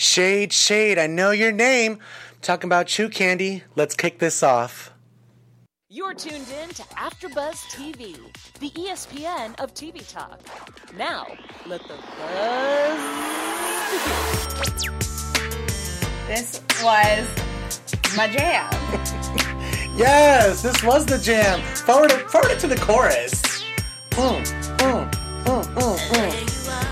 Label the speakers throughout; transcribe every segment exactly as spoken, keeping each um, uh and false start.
Speaker 1: Shade, shade, I know your name. I'm talking about you, Candy. Let's kick this off.
Speaker 2: You're tuned in to AfterBuzz T V, the E S P N of T V talk. Now, let the buzz begin.
Speaker 3: This was my jam.
Speaker 1: Yes, this was the jam. Forward it, forward it to the chorus. Mm, mm, mm, mm, mm.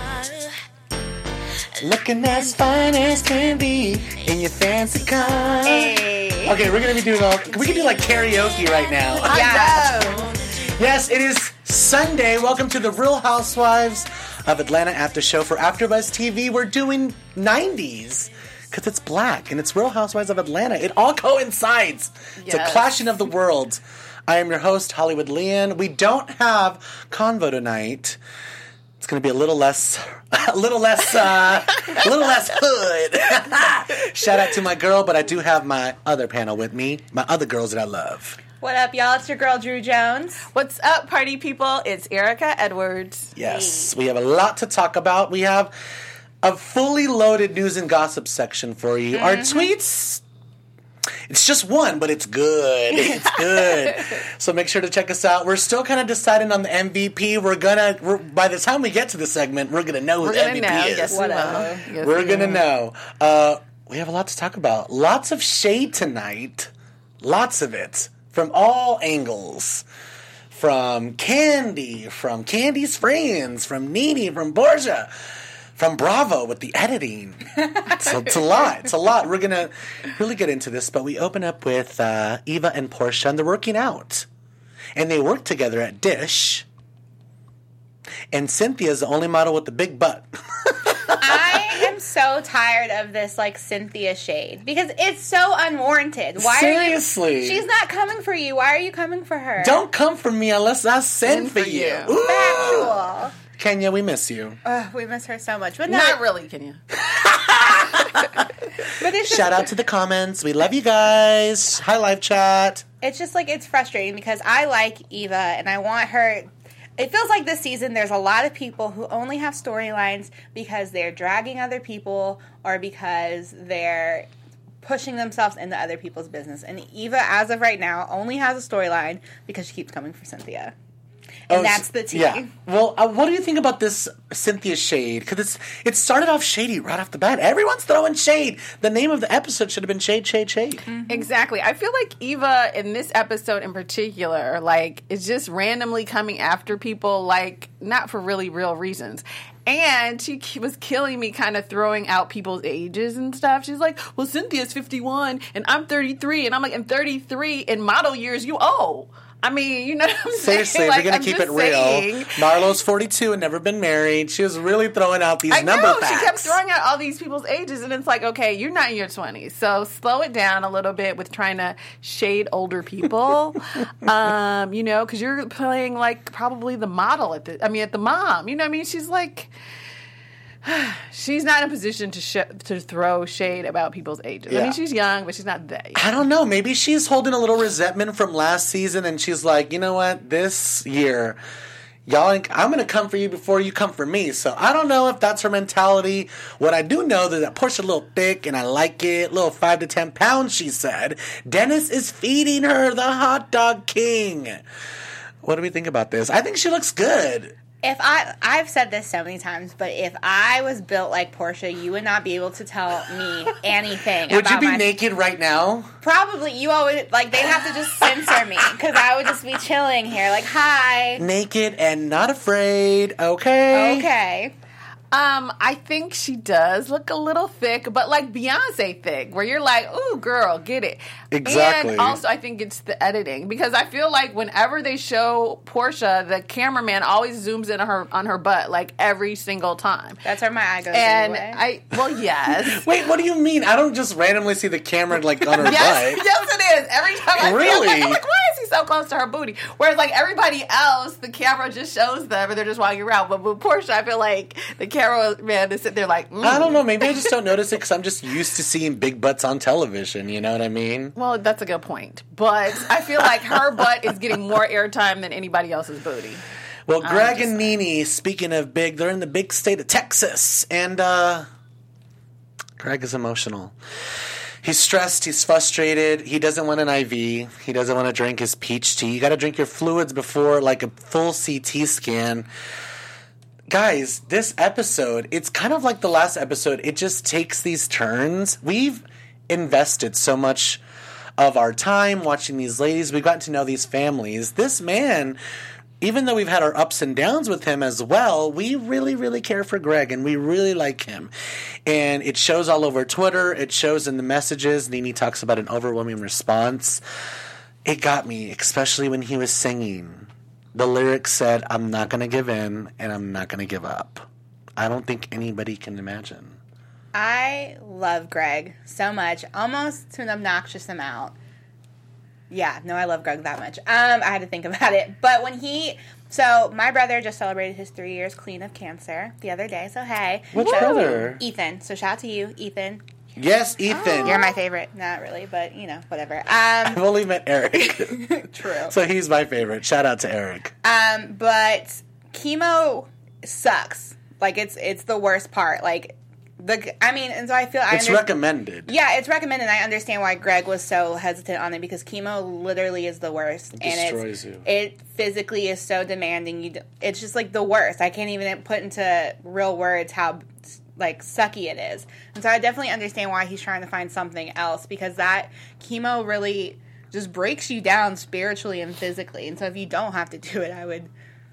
Speaker 1: Looking as fine as can be in your fancy car.
Speaker 3: Hey.
Speaker 1: Okay, we're gonna be doing all. We can do like karaoke right now.
Speaker 3: Yeah.
Speaker 1: Yes, it is Sunday. Welcome to the Real Housewives of Atlanta After Show for AfterBuzz T V. We're doing nineties because it's black and it's Real Housewives of Atlanta. It all coincides. Yes. It's a clashing of the worlds. I am your host, Hollywood Leon. We don't have Convo tonight. It's going to be a little less, a little less, uh, a little less hood. Shout out to my girl, but I do have my other panel with me, my other girls that I love.
Speaker 3: What up, y'all? It's your girl, Drew Jones.
Speaker 4: What's up, party people? It's Erica Edwards.
Speaker 1: Yes, we have a lot to talk about. We have a fully loaded news and gossip section for you. Mm-hmm. Our tweets, it's just one, but it's good. It's good. So make sure to check us out. We're still kind of deciding on the M V P. We're gonna, we're, by the time we get to the segment, we're gonna know who
Speaker 4: we're
Speaker 1: the M V P
Speaker 4: know.
Speaker 1: is.
Speaker 4: Yes,
Speaker 3: Whatever.
Speaker 4: we yes,
Speaker 1: we're
Speaker 4: we
Speaker 1: gonna
Speaker 4: will.
Speaker 1: know. Uh, we have a lot to talk about. Lots of shade tonight. Lots of it. From all angles. From Candy, from Candy's friends, from Nene, from Borgia, from Bravo with the editing. It's a, it's a lot. It's a lot. We're going to really get into this, but we open up with uh, Eva and Portia, and they're working out. And they work together at Dish. And Cynthia's the only model with the big butt.
Speaker 3: I am so tired of this, like, Cynthia shade. Because it's so unwarranted. Why
Speaker 1: Seriously.
Speaker 3: Are you, she's not coming for you. Why are you coming for her?
Speaker 1: Don't come for me unless I send,
Speaker 4: Send
Speaker 1: for
Speaker 4: for
Speaker 1: you.
Speaker 4: you.
Speaker 1: Ooh.
Speaker 3: Factual.
Speaker 1: Kenya, we miss you.
Speaker 3: Ugh, we miss her so much. But no,
Speaker 4: Not really, can you?
Speaker 3: But it's just,
Speaker 1: Shout out to the comments. We love you guys. Hi, live chat.
Speaker 3: it's just like it's frustrating because I like Eva and I want her. It feels like this season there's a lot of people who only have storylines because they're dragging other people or because they're pushing themselves into other people's business. And Eva, as of right now, only has a storyline because she keeps coming for Cynthia. And
Speaker 1: Oh,
Speaker 3: that's the tea.
Speaker 1: Yeah. Well, uh, what do you think about this Cynthia shade? Because it's it started off shady right off the bat. Everyone's throwing shade. The name of the episode should have been Shade, Shade, Shade.
Speaker 3: Mm-hmm.
Speaker 4: Exactly. I feel like Eva, in this episode in particular, like, is just randomly coming after people, like, not for really real reasons. And she k- was killing me kind of throwing out people's ages and stuff. She's like, well, Cynthia's fifty-one, and I'm thirty-three. And I'm like, in thirty-three, in model years, you old. I mean, you know what I'm saying?
Speaker 1: Seriously,
Speaker 4: like,
Speaker 1: we're going
Speaker 4: I'm
Speaker 1: to keep
Speaker 4: just
Speaker 1: it real.
Speaker 4: saying.
Speaker 1: Marlo's forty-two and never been married. She was really throwing out these
Speaker 4: I
Speaker 1: number
Speaker 4: know,
Speaker 1: facts.
Speaker 4: she kept throwing out all these people's ages, and it's like, okay, you're not in your twenties, so slow it down a little bit with trying to shade older people, um, you know, because you're playing, like, probably the model at the, I mean, at the mom, you know what I mean? She's like, she's not in a position to sh- to throw shade about people's ages. I
Speaker 1: Yeah.
Speaker 4: mean, she's young, but she's not that young.
Speaker 1: I don't know. Maybe she's holding a little resentment from last season, and she's like, you know what? This year, y'all, ain't- I'm going to come for you before you come for me. So I don't know if that's her mentality. What I do know is that Portia a little thick, and I like it. Little five to ten pounds, she said. Dennis is feeding her the hot dog king. What do we think about this? I think she looks good.
Speaker 3: If I, I've said this so many times, but if I was built like Portia, you would not be able to tell me anything.
Speaker 1: Would
Speaker 3: about
Speaker 1: you be
Speaker 3: my,
Speaker 1: naked right now?
Speaker 3: Probably. You always like they'd have to just censor me because I would just be chilling here, like, hi,
Speaker 1: Naked and not afraid. Okay.
Speaker 3: okay.
Speaker 4: Um, I think she does look a little thick, but like Beyonce thick, where you're like, ooh, girl, get it.
Speaker 1: Exactly.
Speaker 4: And also, I think it's the editing, because I feel like whenever they show Portia, the cameraman always zooms in on her on her butt, like every single time.
Speaker 3: That's where my eye goes.
Speaker 4: And
Speaker 3: anyway.
Speaker 4: I, well, yes.
Speaker 1: Wait, what do you mean? I don't just randomly see the camera like on her
Speaker 4: Yes,
Speaker 1: butt.
Speaker 4: yes, it is. Every time I see it, I'm
Speaker 1: Really?
Speaker 4: like, I'm like, why is he so close to her booty? Whereas, like, everybody else, the camera just shows them and they're just walking around. But with Portia, I feel like the cameraman is sitting there like, mm.
Speaker 1: I don't know. Maybe I just don't notice it because I'm just used to seeing big butts on television. You know what I mean?
Speaker 4: Well, that's a good point. But I feel like her butt is getting more airtime than anybody else's booty.
Speaker 1: Well,
Speaker 4: I'm
Speaker 1: Greg
Speaker 4: just
Speaker 1: and Nene, speaking of big, they're in the big state of Texas. And uh, Greg is emotional. He's stressed. He's frustrated. He doesn't want an I V. He doesn't want to drink his peach tea. You got to drink your fluids before, like, a full C T scan. Guys, this episode, it's kind of like the last episode. It just takes these turns. We've invested so much of our time watching these ladies. We've gotten to know these families. This man, even though we've had our ups and downs with him as well, we really, really care for Greg, and we really like him. And it shows all over Twitter. It shows in the messages. Nene talks about an overwhelming response. It got me, especially when he was singing. The lyrics said, I'm not going to give in, and I'm not going to give up. I don't think anybody can imagine.
Speaker 3: I love Greg so much, almost to an obnoxious amount. Yeah, no, I love Greg that much. Um, I had to think about it. But when he... So, my brother just celebrated his three years clean of cancer the other day, so hey.
Speaker 1: Which
Speaker 3: so,
Speaker 1: brother?
Speaker 3: Ethan. So, shout out to you, Ethan.
Speaker 1: Yes, Ethan.
Speaker 3: You're my favorite. Not really, but, you know, whatever. Um,
Speaker 1: I've only met Eric.
Speaker 3: True.
Speaker 1: So, he's my favorite. Shout out to Eric.
Speaker 3: Um, but chemo sucks. Like, it's it's the worst part. Like... The, I mean, and so I feel... I
Speaker 1: It's
Speaker 3: under-
Speaker 1: recommended.
Speaker 3: Yeah, it's recommended. I understand why Greg was so hesitant on it because chemo literally is the worst.
Speaker 1: It
Speaker 3: and
Speaker 1: destroys
Speaker 3: it's,
Speaker 1: you.
Speaker 3: It physically is so demanding. You, d- It's just like the worst. I can't even put into real words how like sucky it is. And so I definitely understand why he's trying to find something else because that chemo really just breaks you down spiritually and physically. And so if you don't have to do it, I would,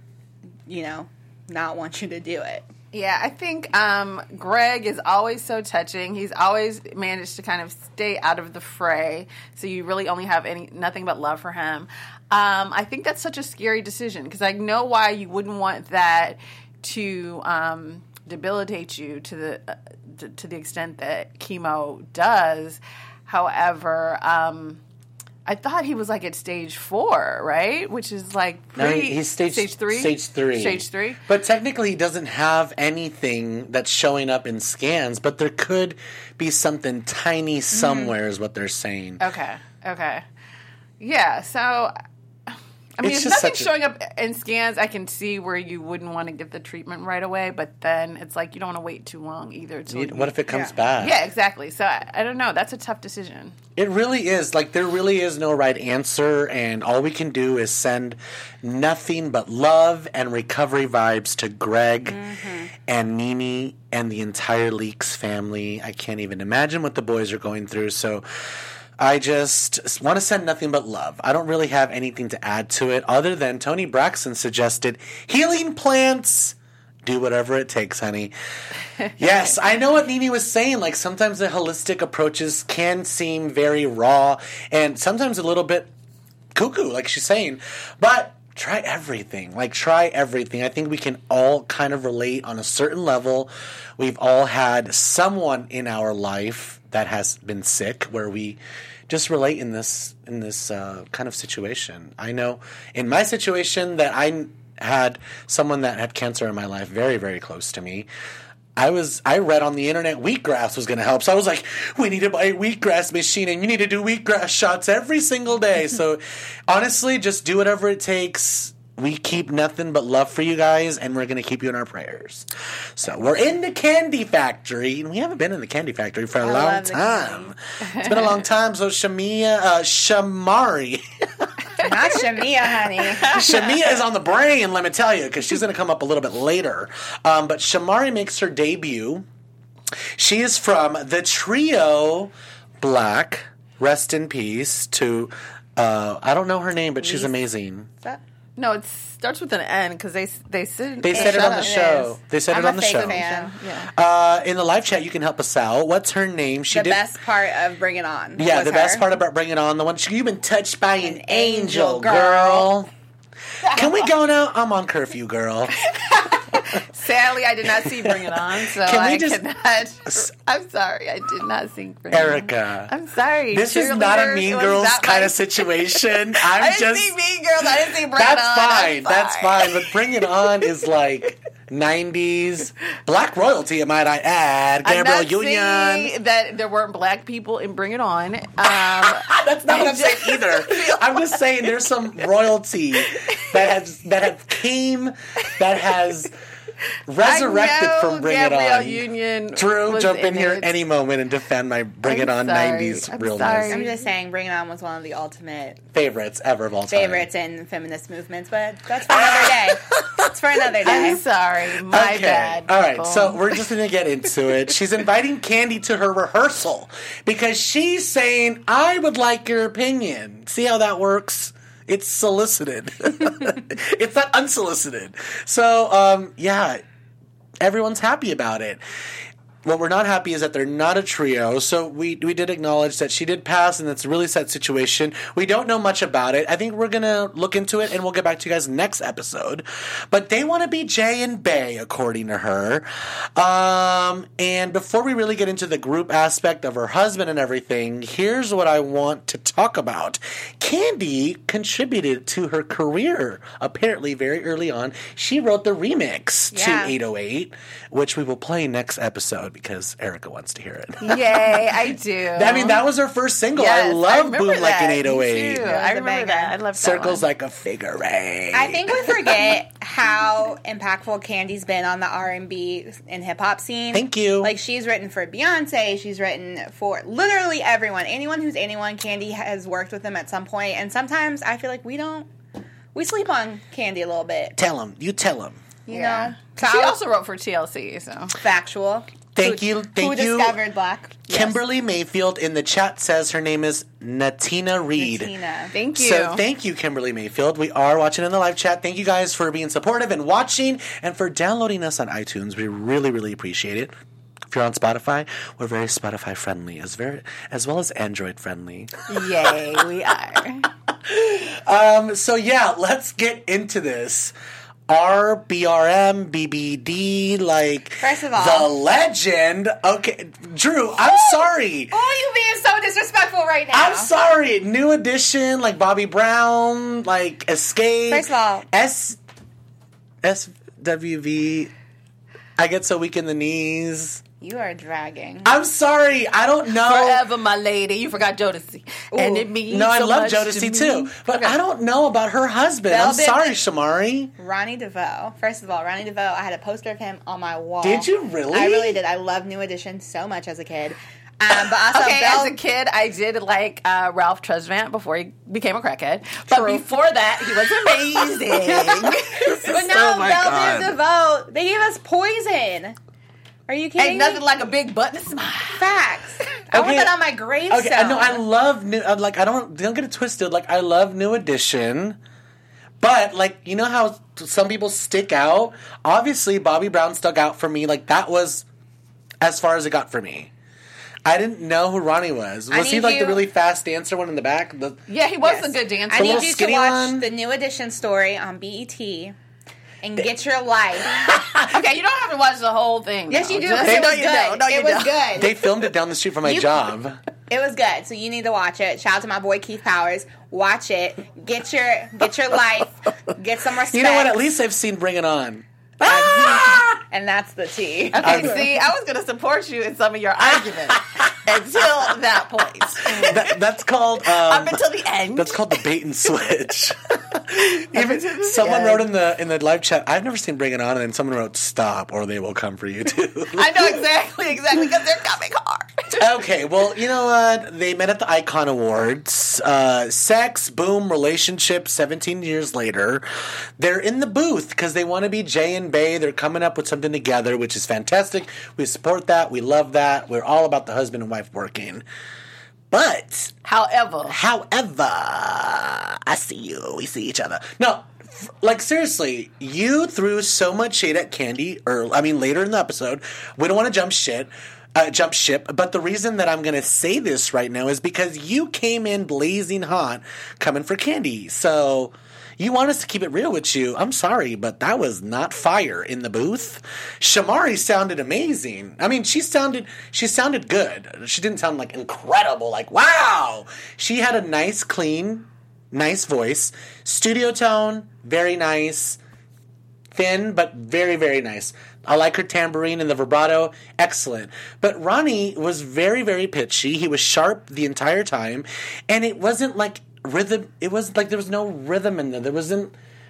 Speaker 3: you know, not want you to do it.
Speaker 4: Yeah, I think um, Greg is always so touching. He's always managed to kind of stay out of the fray, so you really only have any nothing but love for him. Um, I think that's such a scary decision because I know why you wouldn't want that to um, debilitate you to the uh, to, to the extent that chemo does. However, um, I thought he was like at stage four, right? Which is like pretty,
Speaker 1: no, he, he's stage,
Speaker 4: stage three.
Speaker 1: Stage three.
Speaker 4: Stage three.
Speaker 1: But technically, he doesn't have anything that's showing up in scans. But there could be something tiny somewhere, mm-hmm. is what they're saying.
Speaker 4: Okay. Okay. Yeah. So, I mean,
Speaker 1: It's
Speaker 4: if
Speaker 1: just
Speaker 4: nothing's
Speaker 1: such a-
Speaker 4: showing up in scans, I can see where you wouldn't want to give the treatment right away. But then it's like you don't want to wait too long either. till
Speaker 1: You-
Speaker 4: you-
Speaker 1: What if it comes
Speaker 3: yeah.
Speaker 1: back?
Speaker 4: Yeah, exactly. So I, I don't know. That's a tough decision.
Speaker 1: It really is. Like, there really is no right answer, and all we can do is send nothing but love and recovery vibes to Greg mm-hmm. and Nene and the entire Leaks family. I can't even imagine what the boys are going through, so I just want to send nothing but love. I don't really have anything to add to it other than Tony Braxton suggested healing plants. Do whatever it takes, honey. Yes, I know what Nene was saying. Like, sometimes the holistic approaches can seem very raw and sometimes a little bit cuckoo, like she's saying. But try everything. Like, try everything. I think we can all kind of relate on a certain level. We've all had someone in our life that has been sick where we just relate in this in this uh, kind of situation. I know in my situation that I had someone that had cancer in my life very, very close to me. I was I read on the internet wheatgrass was going to help. So I was like, we need to buy a wheatgrass machine and you need to do wheatgrass shots every single day. So honestly, just do whatever it takes. We keep nothing but love for you guys, and we're going to keep you in our prayers. So we're in the Candy Factory, and we haven't been in the Candy Factory for a
Speaker 3: I
Speaker 1: long
Speaker 3: love the
Speaker 1: time. It's been a long time. So Shamia, uh, Shamari.
Speaker 3: Not Shamia, honey.
Speaker 1: Shamia is on the brain, let me tell you, because she's going to come up a little bit later. Um, but Shamari makes her debut. She is from the trio Black. Rest in peace to, uh, I don't know her name, but she's amazing.
Speaker 3: Is that-
Speaker 4: No, it starts with an N because they they said
Speaker 1: They said it on the
Speaker 3: It
Speaker 1: show.
Speaker 3: is.
Speaker 1: They said
Speaker 3: I'm
Speaker 1: it on
Speaker 3: a
Speaker 1: the
Speaker 3: fake
Speaker 1: show.
Speaker 3: fan.
Speaker 4: Yeah.
Speaker 1: Uh, in the live chat, you can help us out. What's her name? She
Speaker 3: the
Speaker 1: did.
Speaker 3: best part of Bring It On.
Speaker 1: Yeah,
Speaker 3: was
Speaker 1: the
Speaker 3: her.
Speaker 1: best part about Bring It On, the one she, you've been touched by an,
Speaker 3: An
Speaker 1: angel,
Speaker 3: angel,
Speaker 1: girl.
Speaker 3: girl.
Speaker 1: Can we go now? I'm on curfew, girl.
Speaker 4: Sadly, I did not see Bring It On, so
Speaker 1: Can we
Speaker 4: I
Speaker 1: just-
Speaker 4: cannot. I'm sorry, I did not see Bring It On.
Speaker 1: Erica.
Speaker 4: I'm sorry.
Speaker 1: This is not a
Speaker 4: Cheerleaders,
Speaker 1: Mean
Speaker 4: it was
Speaker 1: Girls
Speaker 4: not
Speaker 1: kind
Speaker 4: my-
Speaker 1: of situation. I'm
Speaker 4: I didn't
Speaker 1: just.
Speaker 4: see Mean Girls. I didn't see Bring
Speaker 1: That's
Speaker 4: It On.
Speaker 1: fine.
Speaker 4: I'm
Speaker 1: That's
Speaker 4: sorry.
Speaker 1: fine. But Bring It On is like nineties black royalty, might I add.
Speaker 4: I'm
Speaker 1: Gabrielle
Speaker 4: not
Speaker 1: Union.
Speaker 4: saying that there weren't black people in Bring It On. Um,
Speaker 1: That's not what I'm saying either. I'm just saying there's some royalty that has that have came that has resurrected
Speaker 4: I know
Speaker 1: from Bring
Speaker 4: Gabrielle
Speaker 1: It On.
Speaker 4: Union
Speaker 1: Drew,
Speaker 4: was
Speaker 1: jump in
Speaker 4: in
Speaker 1: here
Speaker 4: it.
Speaker 1: any moment and defend my Bring
Speaker 4: I'm
Speaker 1: It On
Speaker 4: sorry.
Speaker 1: nineties
Speaker 4: I'm
Speaker 1: realness.
Speaker 4: sorry.
Speaker 3: I'm just saying, Bring It On was one of the ultimate
Speaker 1: Favorites ever of all time.
Speaker 3: favorites in feminist movements, but that's for another day. That's for another day.
Speaker 4: I'm sorry. My
Speaker 1: Okay.
Speaker 4: bad.
Speaker 1: All right,
Speaker 4: people.
Speaker 1: so we're just going to get into it. She's inviting Candy to her rehearsal because she's saying, I would like your opinion. See how that works? It's solicited. It's not unsolicited. So, um, yeah, everyone's happy about it. What we're not happy is that they're not a trio, so we we did acknowledge that she did pass, and it's a really sad situation. We don't know much about it. I think we're going to look into it, and we'll get back to you guys next episode. But they want to be Jay and Bay, according to her. Um, and before we really get into the group aspect of her husband and everything, here's what I want to talk about. Candy contributed to her career, apparently, very early on. She wrote the remix
Speaker 3: Yeah.
Speaker 1: to eight oh eight, which we will play next episode because Erica wants to hear it.
Speaker 4: Yay, I do.
Speaker 1: I mean, that was her first single.
Speaker 4: Yes,
Speaker 1: I
Speaker 4: I
Speaker 1: love
Speaker 4: remember
Speaker 1: Boom Like an
Speaker 4: that.
Speaker 1: eight oh eight.
Speaker 4: Me too.
Speaker 3: was
Speaker 4: I
Speaker 3: a
Speaker 4: remember
Speaker 3: banger.
Speaker 4: that. I love that
Speaker 1: Circles
Speaker 4: one.
Speaker 1: like a figure eight.
Speaker 3: I think we forget how impactful Candy's been on the R and B and hip hop scene.
Speaker 1: Thank you.
Speaker 3: Like, she's written for Beyonce, she's written for literally everyone. Anyone who's anyone, Candy has worked with them at some point. And sometimes I feel like we don't, we sleep on Candy a little bit.
Speaker 1: Tell him. You tell him.
Speaker 3: You
Speaker 4: Yeah.
Speaker 3: know? So
Speaker 4: She
Speaker 3: I was
Speaker 4: also wrote for T L C, so.
Speaker 3: factual.
Speaker 1: Thank
Speaker 3: Who-
Speaker 1: you. Thank
Speaker 3: who
Speaker 1: you.
Speaker 3: discovered Black?
Speaker 1: Kimberly Mayfield in the chat says her name is Natina Reed.
Speaker 3: Tina.
Speaker 4: Thank you.
Speaker 1: So thank you, Kimberly Mayfield. We are watching in the live chat. Thank you guys for being supportive and watching and for downloading us on iTunes. We really, really appreciate it. If you're on Spotify, we're very Spotify friendly, as very as well as Android friendly.
Speaker 4: Yay, we are.
Speaker 1: Um, so yeah, let's get into this. R, B R M, B B D, like
Speaker 3: First of all-
Speaker 1: the legend. Okay, Drew, I'm sorry.
Speaker 3: Oh, you being so disrespectful right now.
Speaker 1: I'm sorry. New Edition, like Bobby Brown, like Escape.
Speaker 3: First of all-
Speaker 1: S S W V. I get so weak in the knees.
Speaker 3: You are dragging.
Speaker 1: I'm sorry. I don't know.
Speaker 4: Forever, my lady. You forgot Jodeci. And it means
Speaker 1: No, I
Speaker 4: so
Speaker 1: love
Speaker 4: much
Speaker 1: Jodeci
Speaker 4: to
Speaker 1: too,
Speaker 4: me.
Speaker 1: but I don't know about her husband. I'm
Speaker 3: Velvet-
Speaker 1: sorry, Shamari.
Speaker 3: Ronnie DeVoe. First of all, Ronnie DeVoe, I had a poster of him on my wall.
Speaker 1: Did you really?
Speaker 3: I really did. I loved New Edition so much as a kid. Um, but also,
Speaker 4: Okay,
Speaker 3: Bell,
Speaker 4: as a kid, I did like uh, Ralph Tresvant before he became a crackhead. But
Speaker 3: True.
Speaker 4: before that, he was amazing.
Speaker 3: but no,
Speaker 1: Oh my
Speaker 3: Velvet DeVoe. They gave us Poison. Are you kidding
Speaker 4: Ain't nothing
Speaker 3: me?
Speaker 4: like a big button smile.
Speaker 3: Facts. I want
Speaker 1: Okay.
Speaker 3: that on my gravestone.
Speaker 1: Okay, I know. I love new. uh, Like, I don't don't get it twisted. Like, I love New Edition, but like, you know how some people stick out. Obviously, Bobby Brown stuck out for me. Like, that was as far as it got for me. I didn't know who Ronnie was.
Speaker 3: I
Speaker 1: Was he
Speaker 3: need
Speaker 1: like
Speaker 3: you-
Speaker 1: the really fast dancer one in the back? The,
Speaker 4: Yeah, he was
Speaker 3: Yes.
Speaker 4: a good dancer.
Speaker 3: I need
Speaker 1: little
Speaker 3: you to
Speaker 1: skinny
Speaker 3: watch
Speaker 1: one?
Speaker 3: the New Edition story on B E T and get your life.
Speaker 4: Okay, you don't have to watch the whole thing.
Speaker 3: Yes,
Speaker 4: though.
Speaker 3: you do.
Speaker 4: Just-
Speaker 3: because It
Speaker 1: No,
Speaker 3: was
Speaker 1: you
Speaker 3: good.
Speaker 1: don't. No, you
Speaker 3: it was
Speaker 1: don't.
Speaker 3: good.
Speaker 1: they filmed it down the street from my
Speaker 3: You-
Speaker 1: job.
Speaker 3: It was good, so you need to watch it. Shout out to my boy Keith Powers. Watch it. Get your get your life. Get some respect.
Speaker 1: You know what? At least I've seen Bring It On.
Speaker 3: and that's the T.
Speaker 4: Okay, see, I was going to support you in some of your arguments until that point.
Speaker 1: That, that's called. Um,
Speaker 4: Up until the end.
Speaker 1: That's called the bait and switch. Even
Speaker 4: until the
Speaker 1: someone
Speaker 4: end.
Speaker 1: wrote in the in the live chat, I've never seen Bring It On, and then someone wrote "Stop, or they will come for you too."
Speaker 4: I know exactly, exactly, because they're coming hard.
Speaker 1: Okay, well, you know what? They met at the Icon Awards. Uh, sex, boom, relationship. Seventeen years later, they're in the booth because they want to be Jay and Bay. They're coming up with something together, which is fantastic. We support that. We love that. We're all about the husband and wife working. But
Speaker 4: However,
Speaker 1: However, I see you. We see each other. No, f- like seriously, you threw so much shade at Candy. Early, I mean, later in the episode. We don't want to jump shit, uh, jump ship. But the reason that I'm going to say this right now is because you came in blazing hot, coming for Candy. So you want us to keep it real with you. I'm sorry, but that was not fire in the booth. Shamari sounded amazing. I mean, she sounded she sounded good. She didn't sound like incredible, like wow. She had a nice, clean, nice voice. Studio tone, very nice. Thin, but very, very nice. I like her tambourine and the vibrato. Excellent. But Ronnie was very, very pitchy. He was sharp the entire time. And it wasn't like rhythm. It was like there was no rhythm in there. There wasn't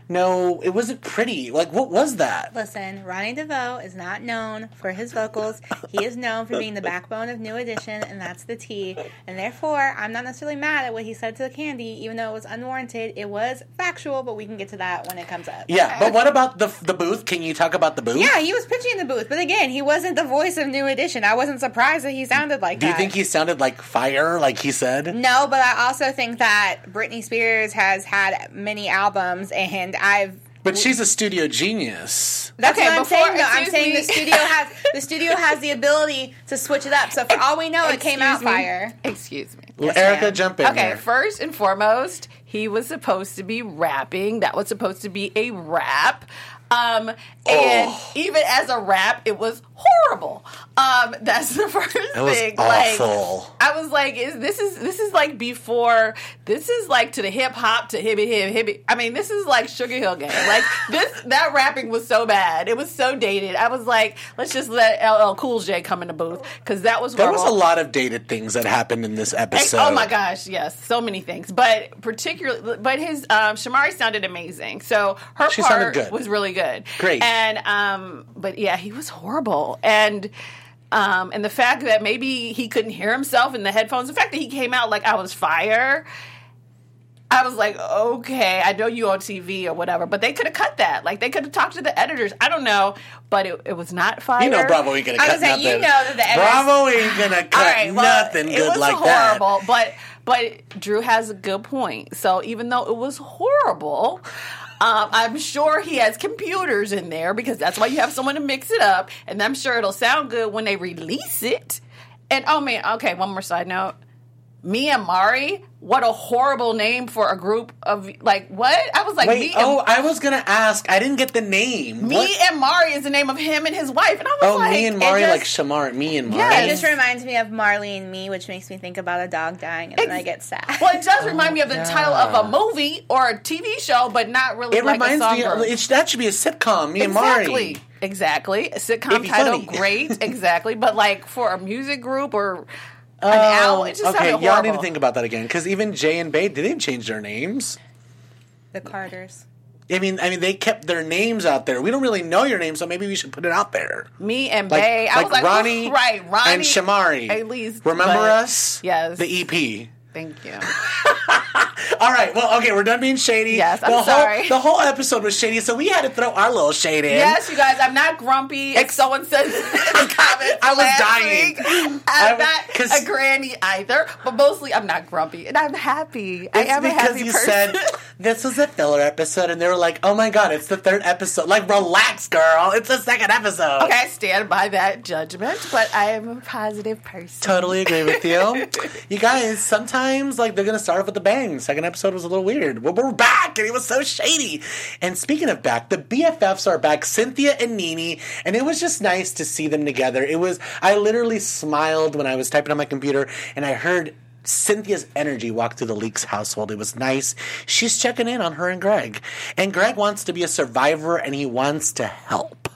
Speaker 1: no, it wasn't pretty. Like, what was that?
Speaker 3: Listen, Ronnie DeVoe is not known for his vocals. He is known for being the backbone of New Edition, and that's the T. And therefore, I'm not necessarily mad at what he said to Candy, even though it was unwarranted. It was factual, but we can get to that when it comes up.
Speaker 1: Yeah, but what about the the booth? Can you talk about the booth?
Speaker 3: Yeah, he was pitching in the booth, but again, he wasn't the voice of New Edition. I wasn't surprised that he sounded like
Speaker 1: Do
Speaker 3: that.
Speaker 1: you think he sounded like fire, like he said?
Speaker 3: No, but I also think that Britney Spears has had many albums, and I've.
Speaker 1: But she's a studio genius.
Speaker 3: That's
Speaker 4: Okay,
Speaker 3: what I'm
Speaker 4: before-
Speaker 3: saying. No, I'm
Speaker 4: excuse
Speaker 3: saying
Speaker 4: me.
Speaker 3: the studio has the studio has the ability to switch it up. So for all we know, it came out
Speaker 4: Excuse me.
Speaker 3: fire.
Speaker 4: Excuse me.
Speaker 1: Well, Erica,
Speaker 3: ma'am.
Speaker 1: jump in
Speaker 4: Okay,
Speaker 1: there.
Speaker 4: first and foremost, he was supposed to be rapping. That was supposed to be a rap. Um, and
Speaker 1: Oh.
Speaker 4: even as a rap, it was horrible. Um, that's the first
Speaker 1: It was
Speaker 4: thing.
Speaker 1: awful.
Speaker 4: Like, I was like, is this is this is like before? This is like to the hip hop to hippie hip hippie. I mean, this is like Sugar Hill Gang. Like this, that rapping was so bad. It was so dated. I was like, let's just let L L Cool J come in the booth because that was
Speaker 1: There
Speaker 4: horrible.
Speaker 1: was a lot of dated things that happened in this episode.
Speaker 4: Oh my gosh, yes, so many things. But particularly, but his um, Shamari sounded amazing. So her
Speaker 1: She
Speaker 4: part
Speaker 1: sounded good.
Speaker 4: was really good.
Speaker 1: Great.
Speaker 4: And um, but yeah, he was horrible. And um, and the fact that maybe he couldn't hear himself in the headphones. The fact that he came out like I was fire. I was like, okay, I know you on T V or whatever, but they could have cut that. Like, they could have talked to the editors. I don't know, but it, it was not fire.
Speaker 1: You know Bravo ain't gonna
Speaker 3: I
Speaker 1: cut
Speaker 3: was saying,
Speaker 1: nothing.
Speaker 3: you know that the editors-
Speaker 1: Bravo ain't gonna cut
Speaker 4: All right, well,
Speaker 1: nothing
Speaker 4: it
Speaker 1: good
Speaker 4: was
Speaker 1: like
Speaker 4: horrible,
Speaker 1: that.
Speaker 4: But but Drew has a good point. So even though it was horrible, um, I'm sure he has computers in there because that's why you have someone to mix it up, and I'm sure it'll sound good when they release it. And oh man, okay, one more side note. Me and Mari, what a horrible name for a group of, like, what? I was like,
Speaker 1: Wait,
Speaker 4: me
Speaker 1: oh,
Speaker 4: and
Speaker 1: I was gonna ask. I didn't get the name.
Speaker 4: me
Speaker 1: What?
Speaker 4: and Mari is the name of him and his wife. And I was
Speaker 1: Oh,
Speaker 4: like,
Speaker 1: me and
Speaker 4: it
Speaker 1: Mari,
Speaker 4: just-
Speaker 1: like Shamar. Me and Mari.
Speaker 4: Yes.
Speaker 3: It just reminds me of Marley and Me, which makes me think about a dog dying, and then I get sad.
Speaker 4: Well, it does remind me of the
Speaker 1: yeah.
Speaker 4: title of a movie or a T V show, but not really
Speaker 1: It
Speaker 4: like
Speaker 1: reminds
Speaker 4: a song
Speaker 1: me.
Speaker 4: group.
Speaker 1: It, that should be a sitcom. Me
Speaker 4: exactly.
Speaker 1: and Mari.
Speaker 4: Exactly. A
Speaker 1: It'd
Speaker 4: sitcom
Speaker 1: be
Speaker 4: title,
Speaker 1: funny.
Speaker 4: great. Exactly. But like for a music group or an
Speaker 1: Oh,
Speaker 4: album, it just
Speaker 1: okay,
Speaker 4: sounded
Speaker 1: y'all
Speaker 4: horrible.
Speaker 1: need to think about that again because even Jay and Bae, they didn't change their names.
Speaker 3: The Carters.
Speaker 1: I mean, I mean, they kept their names out there. We don't really know your name, so maybe we should put it out there.
Speaker 4: Me and
Speaker 1: Like,
Speaker 4: Bay. I
Speaker 1: like
Speaker 4: was like,
Speaker 1: Ronnie,
Speaker 4: right, Ronnie
Speaker 1: and Shamari.
Speaker 4: At least.
Speaker 1: Remember
Speaker 4: but-
Speaker 1: us?
Speaker 4: Yes.
Speaker 1: The E P.
Speaker 4: Thank you.
Speaker 1: All right. Well, okay, we're done being shady.
Speaker 4: Yes, I'm
Speaker 1: the
Speaker 4: sorry.
Speaker 1: Whole, the whole episode was shady, so we had to throw our little shade in.
Speaker 4: Yes, you guys, I'm not grumpy. As someone said in the comments
Speaker 1: I was
Speaker 4: last
Speaker 1: dying.
Speaker 4: week.
Speaker 1: I
Speaker 4: I'm
Speaker 1: was-
Speaker 4: not
Speaker 1: 'cause-
Speaker 4: a granny either, but mostly I'm not grumpy, and I'm happy. I
Speaker 1: It's
Speaker 4: am a
Speaker 1: because
Speaker 4: happy
Speaker 1: you
Speaker 4: person.
Speaker 1: said this was a filler episode, and they were like, "Oh my god, it's the third episode." Like, relax, girl. It's the second episode.
Speaker 4: Okay, I stand by that judgment, but I am a positive person.
Speaker 1: Totally agree with you. You guys, sometimes like they're gonna start off with a bang. Second episode was a little weird. Well, we're back, and it was so shady. And speaking of back, the B F Fs are back, Cynthia and Nene, and it was just nice to see them together. It was. I literally smiled when I was typing on my computer, and I heard Cynthia's energy walk through the Leaks household. It was nice. She's checking in on her and Greg, and Greg wants to be a survivor, and he wants to help.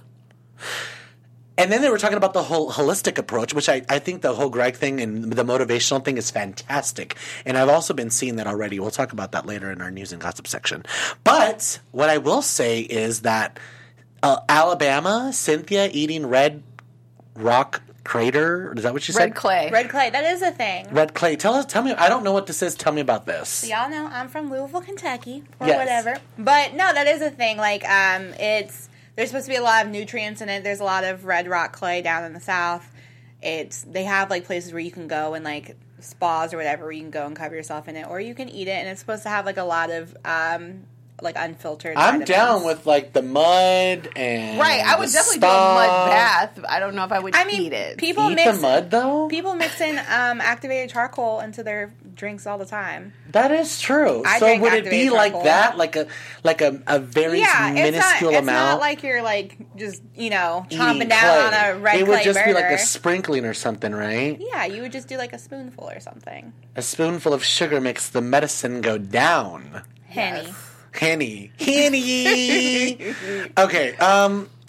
Speaker 1: And then they were talking about the whole holistic approach, which I, I think the whole Greg thing and the motivational thing is fantastic. And I've also been seeing that already. We'll talk about that later in our news and gossip section. But what I will say is that uh, Alabama, Cynthia eating red rock crater, is that what you said?
Speaker 4: Red clay.
Speaker 3: Red clay, that is a thing.
Speaker 1: Red clay. Tell us, tell me, I don't know what this is. Tell me about this.
Speaker 3: Y'all know I'm from Louisville, Kentucky, or
Speaker 1: Yes.
Speaker 3: whatever. But no, that is a thing. Like, um, it's there's supposed to be a lot of nutrients in it. There's a lot of red rock clay down in the South. It's they have like places where you can go and like spas or whatever where you can go and cover yourself in it, or you can eat it, and it's supposed to have like a lot of um, like unfiltered.
Speaker 1: I'm
Speaker 3: vitamins.
Speaker 1: down with like the mud and
Speaker 4: Right, I would
Speaker 1: the
Speaker 4: definitely
Speaker 1: spa.
Speaker 4: do a mud bath. I don't know if I would
Speaker 3: I mean,
Speaker 4: eat it.
Speaker 3: people
Speaker 1: Eat
Speaker 3: mix
Speaker 1: the mud though?
Speaker 3: people mix in um, activated charcoal into their drinks all the time.
Speaker 1: That is true.
Speaker 3: I
Speaker 1: so
Speaker 3: drink
Speaker 1: would it be
Speaker 3: activated
Speaker 1: like
Speaker 3: charcoal.
Speaker 1: that, like a like a, a very
Speaker 3: Yeah, it's not.
Speaker 1: minuscule
Speaker 3: It's
Speaker 1: amount?
Speaker 3: not like you're like just you know
Speaker 1: eating
Speaker 3: chomping down
Speaker 1: clay.
Speaker 3: on a red
Speaker 1: It
Speaker 3: clay
Speaker 1: would just be like
Speaker 3: burger.
Speaker 1: a sprinkling or something, right?
Speaker 3: Yeah, you would just do like a spoonful or something.
Speaker 1: A spoonful of sugar makes the medicine go down.
Speaker 3: Henny.
Speaker 1: Henny. Henny. Okay, um,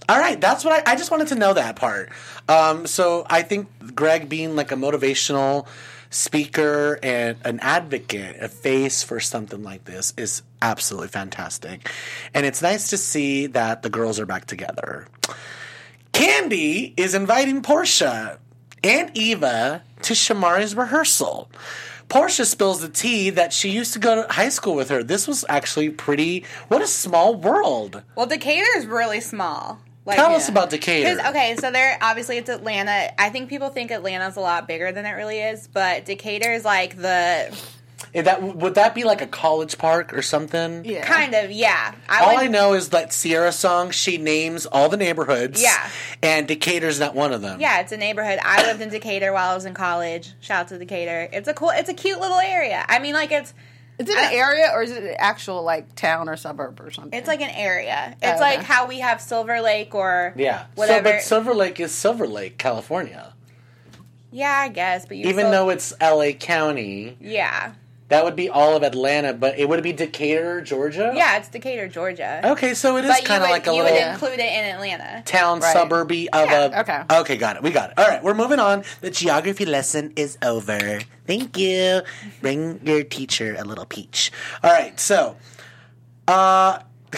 Speaker 1: All right, that's what I, I just wanted to know that part. Um, so I think Greg being like a motivational speaker and an advocate, a face for something like this is absolutely fantastic. And it's nice to see that the girls are back together. Candy is inviting Portia and Eva to Shamari's rehearsal. Portia spills the tea that she used to go to high school with her. This was actually pretty... What a small world.
Speaker 3: Well, Decatur's really small. Like,
Speaker 1: Tell
Speaker 3: yeah.
Speaker 1: us about Decatur.
Speaker 3: Okay, so there obviously it's Atlanta. I think people think Atlanta's a lot bigger than it really is, but Decatur is like the
Speaker 1: Is that would that be like a college park or something?
Speaker 4: Yeah.
Speaker 3: kind of yeah. I
Speaker 1: All
Speaker 3: would,
Speaker 1: I know is that Sierra song, she names all the neighborhoods.
Speaker 3: Yeah.
Speaker 1: And Decatur's not one of them.
Speaker 3: Yeah, it's a neighborhood. I lived in Decatur while I was in college. Shout out to Decatur. It's a cool. It's a cute little area. I mean, like it's.
Speaker 4: Is it an area or is it an actual like town or suburb or something?
Speaker 3: It's like an area. It's
Speaker 4: Oh, okay.
Speaker 3: like how we have Silver Lake or
Speaker 1: Yeah.
Speaker 3: whatever.
Speaker 1: So, but Silver Lake is Silver Lake, California.
Speaker 3: yeah, I guess. But you
Speaker 1: Even
Speaker 3: still,
Speaker 1: though it's L A County,
Speaker 3: yeah,
Speaker 1: that would be all of Atlanta, but it would be Decatur, Georgia?
Speaker 3: yeah, it's Decatur, Georgia.
Speaker 1: Okay, so it is
Speaker 3: But you
Speaker 1: kind of
Speaker 3: would,
Speaker 1: like a
Speaker 3: you
Speaker 1: little...
Speaker 3: would include it in Atlanta.
Speaker 1: town
Speaker 4: Right.
Speaker 1: suburby of
Speaker 3: Yeah.
Speaker 1: a
Speaker 4: Okay.
Speaker 1: okay got it we got it all right, we're moving on. The geography lesson is over. Thank you. Bring your teacher a little peach. All right, so uh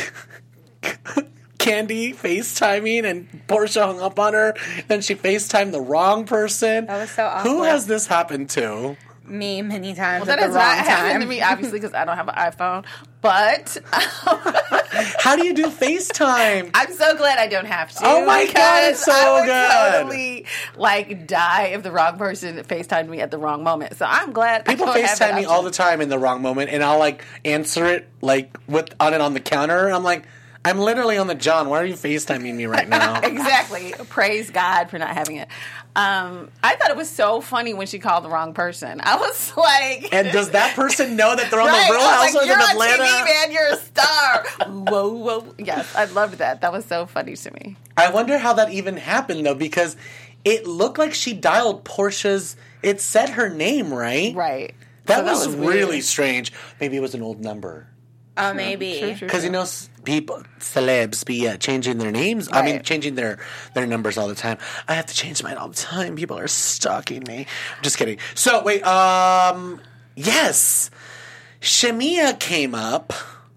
Speaker 1: Candy FaceTiming and Portia hung up on her, then she FaceTimed the wrong person.
Speaker 3: That was so
Speaker 1: Who
Speaker 3: awkward.
Speaker 1: has this happened to?
Speaker 3: Me many times
Speaker 4: Well,
Speaker 3: at
Speaker 4: that
Speaker 3: the
Speaker 4: has
Speaker 3: wrong
Speaker 4: not happened
Speaker 3: time.
Speaker 4: to me, obviously, because I don't have an iPhone. But
Speaker 1: How do you do FaceTime?
Speaker 4: I'm so glad I don't have to.
Speaker 1: Oh my God, it's
Speaker 4: because
Speaker 1: so
Speaker 4: I would
Speaker 1: good.
Speaker 4: totally like die if the wrong person FaceTimed me at the wrong moment. So I'm glad
Speaker 1: People
Speaker 4: I don't have that
Speaker 1: FaceTime me all
Speaker 4: option.
Speaker 1: the time in the wrong moment, and I'll like answer it like with on it on the counter. I'm like, I'm literally on the John. Why are you FaceTiming me right now?
Speaker 4: Exactly. Praise God for not having it. Um, I thought it was so funny when she called the wrong person. I was like,
Speaker 1: And does that person know that they're on
Speaker 4: right?
Speaker 1: the Real
Speaker 4: I was
Speaker 1: Housewives
Speaker 4: like, you're
Speaker 1: of
Speaker 4: on
Speaker 1: Atlanta?
Speaker 4: T V, man. You're a star. Whoa, whoa. Yes, I loved that. That was so funny to me.
Speaker 1: I wonder how that even happened though, because it looked like she dialed Portia's. It said her name, right?
Speaker 4: Right.
Speaker 1: That,
Speaker 4: So
Speaker 1: was,
Speaker 4: weird.
Speaker 1: really strange. Maybe it was an old number.
Speaker 3: Oh, maybe.
Speaker 4: True, true,
Speaker 1: Because you
Speaker 4: true.
Speaker 1: know, s- people, celebs, be uh, changing their names. I mean,
Speaker 4: Right.
Speaker 1: changing their their numbers all the time. I have to change mine all the time. People are stalking me. I'm just kidding. So wait, um, yes, Shamia came up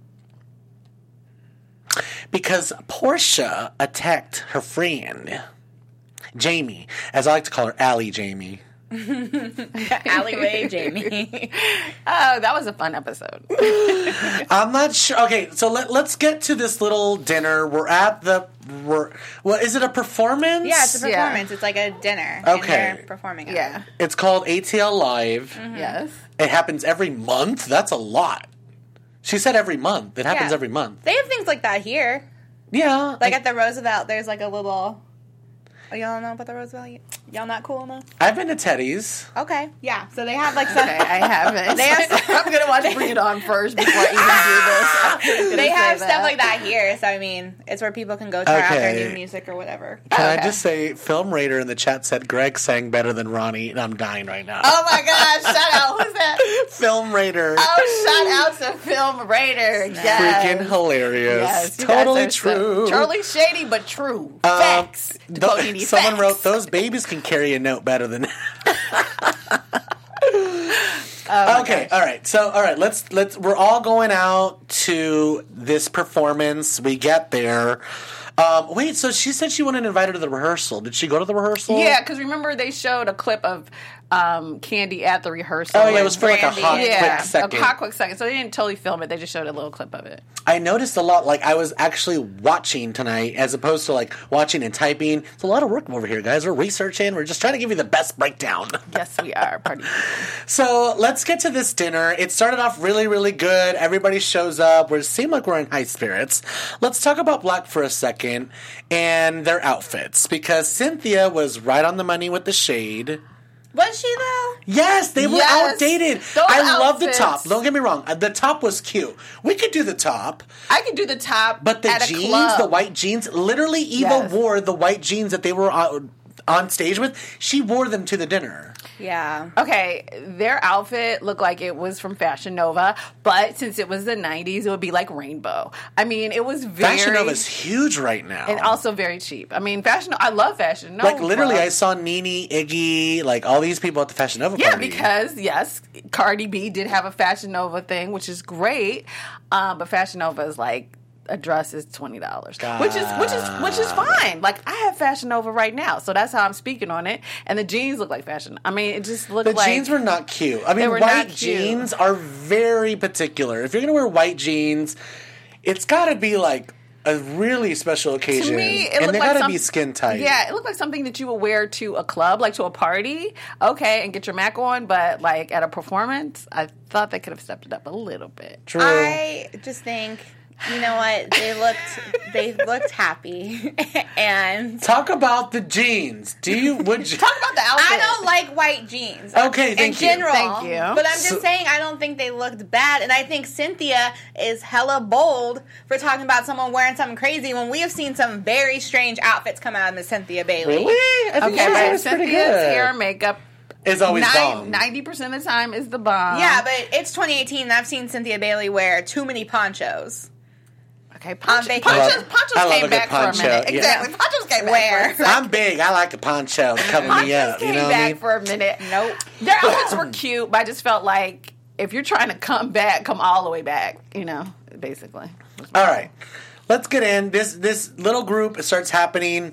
Speaker 1: because Portia attacked her friend Jamie, as I like to call her, Allie Jamie.
Speaker 3: Alleyway Jamie.
Speaker 4: Oh, that was a fun episode.
Speaker 1: I'm not sure. Okay, so let, let's get to this little dinner. We're at the. We're, well, is it a performance?
Speaker 3: Yeah, it's a
Speaker 4: Yeah.
Speaker 3: performance. It's like a dinner.
Speaker 1: Okay.
Speaker 3: And they're performing. At
Speaker 4: Yeah.
Speaker 3: it.
Speaker 1: It's called A T L Live.
Speaker 3: Mm-hmm.
Speaker 4: Yes.
Speaker 1: It happens every month. That's a lot. She said every month. It happens
Speaker 3: Yeah.
Speaker 1: every month.
Speaker 3: They have things like that here.
Speaker 1: Yeah.
Speaker 3: Like at the Roosevelt, there's like a little. Oh, y'all don't know about the Roosevelt? Y'all not cool enough?
Speaker 1: I've been to Teddy's.
Speaker 3: Okay. Yeah. So they have like some.
Speaker 4: Okay, I haven't.
Speaker 3: They have-
Speaker 4: I'm gonna watch Bring It On first before I even do this.
Speaker 3: They have stuff like that here, so I mean, it's where people can go try out their
Speaker 1: Okay.
Speaker 3: new music or whatever.
Speaker 1: Can I
Speaker 4: Okay.
Speaker 1: just say, Film Raider in the chat said Greg sang better than Ronnie, and I'm dying right now.
Speaker 4: Oh my gosh! Shout out. Who's that?
Speaker 1: Film Raider.
Speaker 4: Oh, shout out to Film Raider. Yes.
Speaker 1: Freaking hilarious.
Speaker 4: Yes, you guys
Speaker 1: Totally
Speaker 4: are so-
Speaker 1: true.
Speaker 4: totally shady, but true.
Speaker 1: Um,
Speaker 4: Facts. To
Speaker 1: th-
Speaker 4: quote Nene,
Speaker 1: someone
Speaker 4: facts.
Speaker 1: wrote, those babies can carry a note better than
Speaker 4: Oh,
Speaker 1: okay, all right. So, all right, let's let's. We're all going out to this performance. We get there. Um, wait, so she said she wanted invited to the rehearsal. Did she go to the rehearsal?
Speaker 4: Yeah, because remember they showed a clip of um, Candy at the rehearsal.
Speaker 1: Oh yeah, it was for like a
Speaker 3: Brandy.
Speaker 1: hot,
Speaker 4: yeah,
Speaker 1: quick second.
Speaker 4: a hot quick second. So they didn't totally film it. They just showed a little clip of it.
Speaker 1: I noticed a lot. Like I was actually watching tonight, as opposed to like watching and typing. It's a lot of work over here, guys. We're researching. We're just trying to give you the best breakdown.
Speaker 4: Yes, we are. Party people.
Speaker 1: So let's get to this dinner. It started off really, really good. Everybody shows up. We seem like we're in high spirits. Let's talk about Black for a second and their outfits, because Cynthia was right on the money with the shade.
Speaker 3: Was she though?
Speaker 1: Yes, they were
Speaker 4: Yes.
Speaker 1: outdated.
Speaker 4: Those
Speaker 1: I love the
Speaker 4: outfits.
Speaker 1: top. Don't get me wrong. Uh, The top was cute. We could do the top.
Speaker 4: I could do the top,
Speaker 1: But the
Speaker 4: at a
Speaker 1: jeans,
Speaker 4: club.
Speaker 1: the white jeans, literally Eva
Speaker 4: Yes.
Speaker 1: wore the white jeans that they were uh, on stage with, she wore them to the dinner.
Speaker 3: Yeah.
Speaker 4: Okay, their outfit looked like it was from Fashion Nova, but since it was the nineties, it would be like rainbow. I mean, it was very...
Speaker 1: Fashion Nova's huge right now.
Speaker 4: And also very cheap. I mean, Fashion I love Fashion Nova.
Speaker 1: Like, literally, I saw Nene, Iggy, like, all these people at the Fashion Nova
Speaker 4: Yeah,
Speaker 1: party.
Speaker 4: because, yes, Cardi B did have a Fashion Nova thing, which is great, um, but Fashion Nova is like... a dress is twenty dollars, which is which is which is fine. Like, I have Fashion Nova right now, so that's how I'm speaking on it. And the jeans look like fashion. I mean, it just looked
Speaker 1: the
Speaker 4: like...
Speaker 1: The jeans were not cute. I mean,
Speaker 4: were
Speaker 1: white
Speaker 4: not cute.
Speaker 1: jeans are very particular. If you're going to wear white jeans, it's got to be, like, a really special occasion.
Speaker 4: To me, it
Speaker 1: and
Speaker 4: looked
Speaker 1: they
Speaker 4: like
Speaker 1: got to
Speaker 4: some-
Speaker 1: be skin tight.
Speaker 4: Yeah, it looked like something that you would wear to a club, like to a party, okay, and get your Mac on, but, like, at a performance, I thought they could have stepped it up a little bit.
Speaker 1: True.
Speaker 3: I just think, you know what? They looked they looked happy, and
Speaker 1: Talk about the jeans. Do you... Would you...
Speaker 4: Talk about the outfit.
Speaker 3: I don't like white jeans.
Speaker 1: Okay, thank
Speaker 3: in
Speaker 1: you.
Speaker 3: general.
Speaker 4: Thank you.
Speaker 3: But I'm just
Speaker 1: So-
Speaker 3: saying, I don't think they looked bad, and I think Cynthia is hella bold for talking about someone wearing something crazy when we have seen some very strange outfits come out of Miss Cynthia Bailey.
Speaker 1: Really? I think
Speaker 4: Okay,
Speaker 1: she
Speaker 4: but
Speaker 1: was pretty
Speaker 4: Cynthia's
Speaker 1: good.
Speaker 4: hair and makeup
Speaker 1: It's always bomb.
Speaker 4: ninety percent of the time is the bomb.
Speaker 3: Yeah, but it's twenty eighteen, and I've seen Cynthia Bailey wear too many ponchos.
Speaker 4: Okay,
Speaker 3: On
Speaker 4: ponchos,
Speaker 3: vacation.
Speaker 4: ponchos,
Speaker 1: I love-
Speaker 4: ponchos
Speaker 1: I love
Speaker 4: came
Speaker 1: a good
Speaker 4: back
Speaker 1: poncho.
Speaker 4: for a minute.
Speaker 1: Yeah.
Speaker 4: Exactly, ponchos came back
Speaker 3: Where?
Speaker 4: for a second.
Speaker 1: I'm big. I like a poncho to cover me
Speaker 4: Ponchos
Speaker 1: up.
Speaker 4: came
Speaker 1: You know what I
Speaker 4: back
Speaker 1: mean?
Speaker 4: for a minute.
Speaker 3: Nope.
Speaker 4: Their outfits were cute, but I just felt like if you're trying to come back, come all the way back, you know, basically.
Speaker 1: All right, let's get in. This this little group starts happening.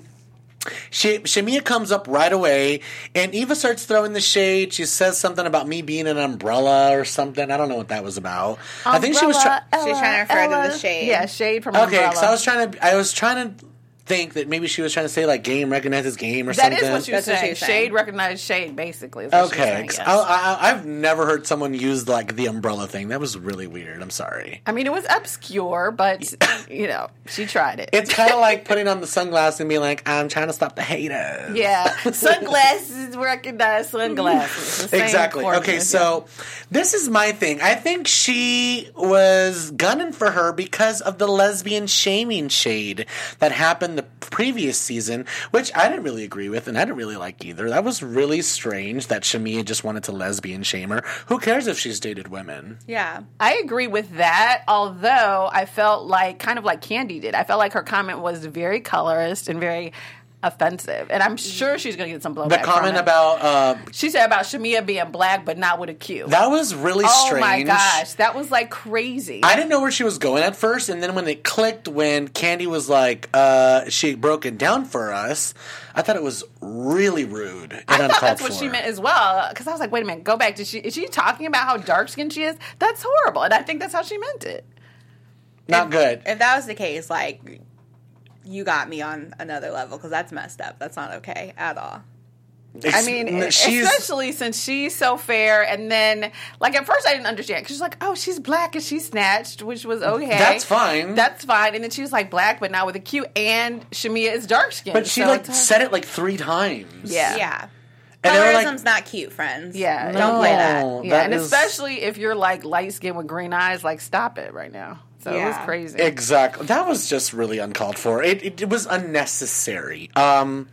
Speaker 1: She, Shamia comes up right away, and Eva starts throwing the shade. She says something about me being an umbrella or something. I don't know what that was about. I think she was trying.
Speaker 4: Umbrella,
Speaker 3: She's trying to refer to
Speaker 4: Ella.
Speaker 3: the shade.
Speaker 4: Yeah, shade from
Speaker 1: Okay,
Speaker 4: umbrella.
Speaker 1: because I was trying to. I was trying to think that maybe she was trying to say like game recognizes game or
Speaker 4: That
Speaker 1: something.
Speaker 4: is what she was
Speaker 3: That's what
Speaker 4: saying.
Speaker 3: she was saying.
Speaker 4: Shade recognized shade, basically. Is what she was
Speaker 1: Okay,
Speaker 4: saying,
Speaker 1: 'cause
Speaker 4: yes.
Speaker 1: I, I, I've never heard someone use like the umbrella thing. That was really weird. I'm sorry.
Speaker 4: I mean, it was obscure, but, you know, she tried it.
Speaker 1: It's kind of like putting on the sunglasses and being like, I'm trying to stop the haters.
Speaker 4: Yeah, sunglasses recognize sunglasses. The same
Speaker 1: Exactly.
Speaker 4: formula,
Speaker 1: Okay,
Speaker 4: yeah.
Speaker 1: so this is my thing. I think she was gunning for her because of the lesbian shaming shade that happened the previous season, which I didn't really agree with and I didn't really like either. That was really strange that Shamia just wanted to lesbian shame her. Who cares if she's dated women?
Speaker 3: Yeah.
Speaker 4: I agree with that, although I felt like, kind of like Candy did, I felt like her comment was very colorist and very offensive. And I'm sure she's going to get some blowback
Speaker 1: The
Speaker 4: from
Speaker 1: comment
Speaker 4: it.
Speaker 1: about uh,
Speaker 4: She said about Shamia being black but not with a Q.
Speaker 1: that was really
Speaker 4: oh
Speaker 1: strange.
Speaker 4: my gosh, that was like crazy.
Speaker 1: I didn't know where she was going at first, and then when it clicked, when Candy was like, uh, she broke it down for us, I thought it was really rude and
Speaker 4: I
Speaker 1: uncalled
Speaker 4: thought that's what
Speaker 1: for.
Speaker 4: she meant as well, because I was like, wait a minute, go back. Did she, is she talking about how dark-skinned she is? That's horrible, and I think that's how she meant it.
Speaker 1: Not good.
Speaker 3: If that was the case, like, you got me on another level because that's messed up. That's not okay at all.
Speaker 4: I mean,
Speaker 1: she's
Speaker 4: especially since she's so fair, and then, like, at first I didn't understand, because she's like, oh, she's black and she's snatched, which was okay.
Speaker 1: That's fine.
Speaker 4: That's fine. And then she was like, black, but not with a Q, and Shamia is dark-skinned.
Speaker 1: but she
Speaker 4: so
Speaker 1: like
Speaker 4: it's-
Speaker 1: said it like three times.
Speaker 4: Yeah.
Speaker 3: Yeah.
Speaker 1: And they were like-
Speaker 3: Colorism's not cute, friends.
Speaker 4: Yeah,
Speaker 1: No,
Speaker 4: don't play that. Yeah,
Speaker 1: that
Speaker 4: and
Speaker 1: is-
Speaker 4: especially if you're, like, light-skinned with green eyes, like, stop it right now. So it was
Speaker 3: Yeah.
Speaker 4: crazy.
Speaker 1: Exactly. That was just really uncalled for. It, it, it was unnecessary. Um,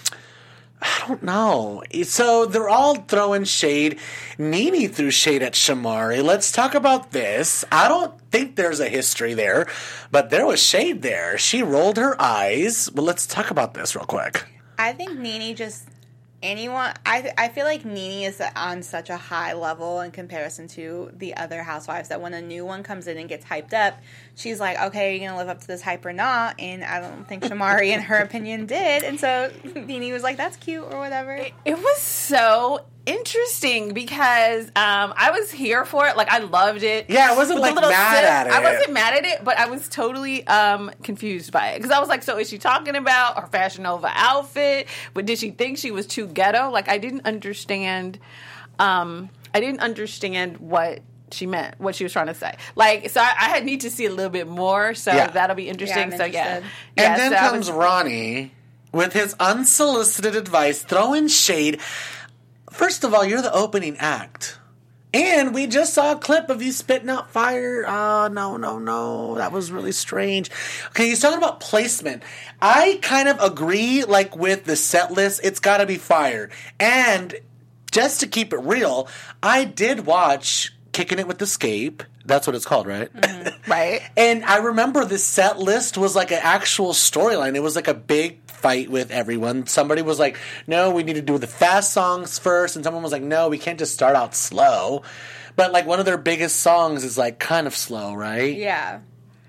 Speaker 1: I don't know. So they're all throwing shade. Nene threw shade at Shamari. Let's talk about this. I don't think there's a history there, but there was shade there. She rolled her eyes. Well, let's talk about this real quick.
Speaker 3: I think Nene just anyone. I I feel like Nene is on such a high level in comparison to the other housewives that when a new one comes in and gets hyped up, she's like, okay, are you gonna live up to this hype or not? And I don't think Shamari, in her opinion, did. And so Nene was like, that's cute or whatever.
Speaker 4: It was so interesting because um, I was here for it. Like, I loved it.
Speaker 1: Yeah, I wasn't,
Speaker 4: With the
Speaker 1: like,
Speaker 4: little
Speaker 1: mad
Speaker 4: sip,
Speaker 1: at it.
Speaker 4: I wasn't mad at it, but I was totally um, confused by it. Because I was like, so is she talking about her Fashion Nova outfit? But did she think she was too ghetto? Like, I didn't understand. Um, I didn't understand what she meant, what she was trying to say. Like, so I, I had need to see a little bit more. So
Speaker 1: Yeah.
Speaker 4: that'll be interesting.
Speaker 3: I'm
Speaker 4: so yeah,
Speaker 3: interested.
Speaker 4: yeah.
Speaker 1: And then
Speaker 4: so I
Speaker 1: comes
Speaker 4: was-
Speaker 1: Ronnie with his unsolicited advice, throwing shade. First of all, you're the opening act. And we just saw a clip of you spitting out fire. Oh, no, no, no. That was really strange. Okay, he's talking about placement. I kind of agree, like, with the set list. It's got to be fire. And just to keep it real, I did watch Kicking It with Escape. That's what it's called, right?
Speaker 4: Mm-hmm. Right.
Speaker 1: And I remember the set list was like an actual storyline. It was like a big fight with everyone. Somebody was like, no, we need to do the fast songs first. And someone was like, no, we can't just start out slow. But like one of their biggest songs is like kind of slow, right?
Speaker 3: Yeah.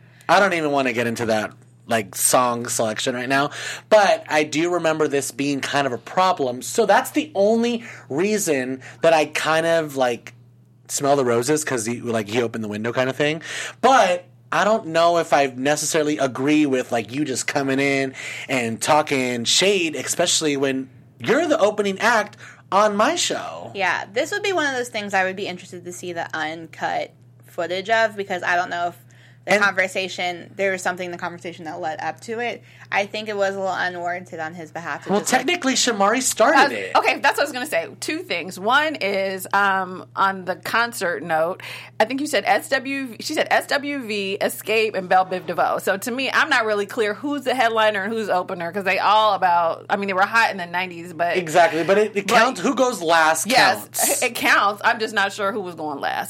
Speaker 1: I don't even want to get into that like song selection right now. But I do remember this being kind of a problem. So that's the only reason that I kind of like smell the roses, because he like he opened the window kind of thing. But I don't know if I necessarily agree with like you just coming in and talking shade, especially when you're the opening act on my show.
Speaker 3: Yeah, this would be one of those things I would be interested to see the uncut footage of, because I don't know if the
Speaker 1: And-
Speaker 3: conversation, there was something in the conversation that led up to it. I think it was a little unwarranted on his behalf. To
Speaker 1: Well,
Speaker 3: just, like,
Speaker 1: technically, Shamari started
Speaker 4: Uh,
Speaker 1: it.
Speaker 4: okay, that's what I was going to say. Two things. One is um, on the concert note, I think you said S W V, she said S W V, Escape, and Belle Biv DeVoe. So to me, I'm not really clear who's the headliner and who's opener, because they all about, I mean, they were hot in the nineties, but...
Speaker 1: Exactly, but it, it counts. Who goes last
Speaker 4: Yes,
Speaker 1: counts.
Speaker 4: it counts. I'm just not sure who was going last.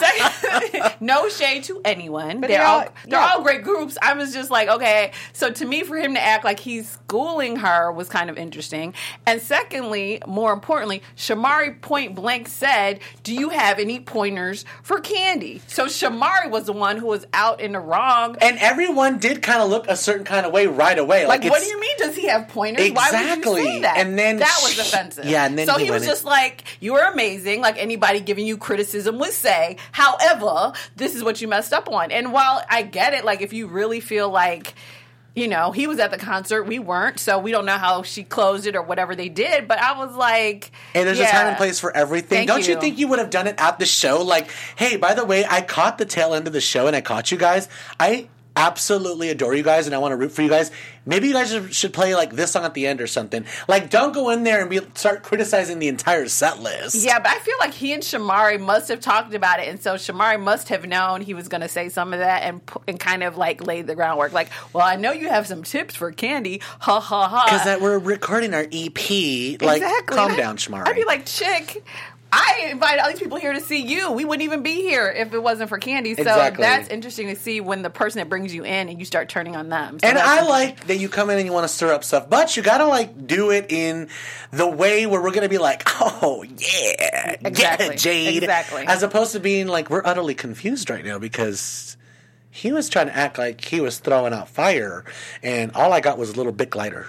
Speaker 4: Second, no shade to anyone.
Speaker 3: But
Speaker 4: they're
Speaker 3: they're
Speaker 4: all
Speaker 3: all-
Speaker 4: they're
Speaker 3: yeah.
Speaker 4: all great groups. I was just like, okay. So to me, for him to act like he's schooling her was kind of interesting. And secondly, more importantly, Shamari point blank said, "Do you have any pointers for Candy?" So Shamari was the one who was out in the wrong.
Speaker 1: And everyone did kind of look a certain kind of way right away.
Speaker 4: Like,
Speaker 1: Like,
Speaker 4: what
Speaker 1: it's-
Speaker 4: do you mean? Does he have pointers? Why would you
Speaker 1: Exactly.
Speaker 4: say that?
Speaker 1: And then
Speaker 4: that was
Speaker 1: sh-
Speaker 4: offensive.
Speaker 1: yeah, and then
Speaker 4: so
Speaker 1: he
Speaker 4: he, was
Speaker 1: went in-
Speaker 4: just like, "You are amazing." Like anybody giving you criticism would say. However, this is what you messed up on. And while I get it, like if you really feel like, you know, he was at the concert, we weren't, so we don't know how she closed it or whatever they did. But I was like,
Speaker 1: And there's
Speaker 4: yeah.
Speaker 1: a time and place for everything.
Speaker 4: Thank
Speaker 1: Don't you
Speaker 4: you.
Speaker 1: think you would have done it at the show? Like, hey, by the way, I caught the tail end of the show and I caught you guys. I absolutely adore you guys and I want to root for you guys. Maybe you guys should- should play like this song at the end or something. Like, don't go in there and be, start criticizing the entire set list.
Speaker 4: Yeah, but I feel like he and Shamari must have talked about it, and so Shamari must have known he was going to say some of that and pu- and kind of like laid the groundwork. Like, well, I know you have some tips for Candy, ha ha ha.
Speaker 1: Because that we're recording our E P. Like,
Speaker 4: Exactly.
Speaker 1: calm
Speaker 4: And
Speaker 1: down,
Speaker 4: I'd-
Speaker 1: Shamari.
Speaker 4: I'd be like, chick, I invited all these people here to see you. We wouldn't even be here if it wasn't for Candy. So
Speaker 1: Exactly.
Speaker 4: that's interesting to see when the person that brings you in and you start turning on them. So
Speaker 1: And
Speaker 4: that's
Speaker 1: I
Speaker 4: interesting.
Speaker 1: like that you come in and you want to stir up stuff, but you gotta like do it in the way where we're gonna be like, oh yeah,
Speaker 4: Exactly.
Speaker 1: yeah, Jade,
Speaker 4: Exactly.
Speaker 1: as opposed to being like we're utterly confused right now because he was trying to act like he was throwing out fire, and all I got was a little bit glider.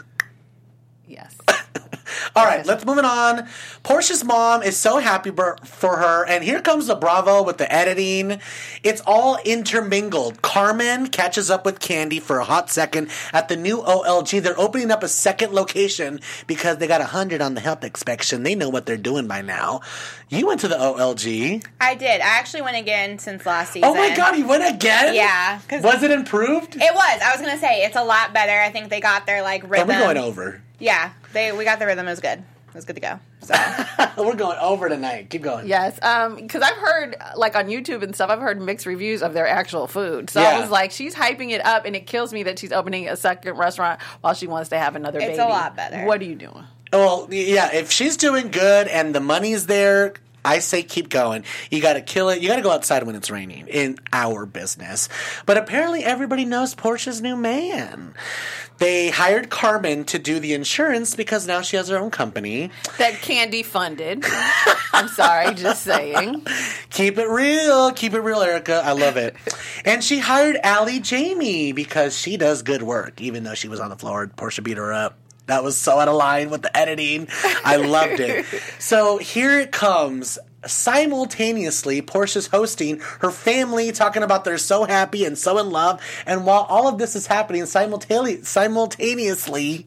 Speaker 4: Yes.
Speaker 1: All right, let's move it on. Portia's mom is so happy bur- for her, and here comes the Bravo with the editing. It's all intermingled. Carmen catches up with Candy for a hot second at the new O L G. They're opening up a second location because they got one hundred on the health inspection. They know what they're doing by now. You went to the O L G.
Speaker 3: I did. I actually went again since last season.
Speaker 1: Oh my God, you went again?
Speaker 3: Yeah, 'cause-
Speaker 1: Was it improved?
Speaker 3: It was. I was gonna say it's a lot better. I think they got their like
Speaker 1: Are
Speaker 3: rhythm.
Speaker 1: we going over?
Speaker 3: Yeah, they we got the rhythm. It was good. It was good to go. So
Speaker 1: We're going over tonight. Keep going.
Speaker 4: Yes, because I've heard, like on YouTube and stuff, I've heard mixed reviews of their actual food. So
Speaker 1: Yeah.
Speaker 4: I was like, she's hyping it up, and it kills me that she's opening a second restaurant while she wants to have another
Speaker 3: It's
Speaker 4: baby.
Speaker 3: a lot better.
Speaker 4: What are you doing?
Speaker 1: Well, yeah, if she's doing good and the money's there, I say keep going. You got to kill it. You got to go outside when it's raining in our business. But apparently everybody knows Portia's new man. They hired Carmen to do the insurance because now she has her own company.
Speaker 4: That Candy funded. I'm sorry, just saying.
Speaker 1: Keep it real. Keep it real, Erica. I love it. And she hired Allie Jamie because she does good work, even though she was on the floor. Portia beat her up. That was so out of line with the editing. I loved it. So here it comes. Simultaneously, Portia's hosting her family, talking about they're so happy and so in love. And while all of this is happening simultane- simultaneously,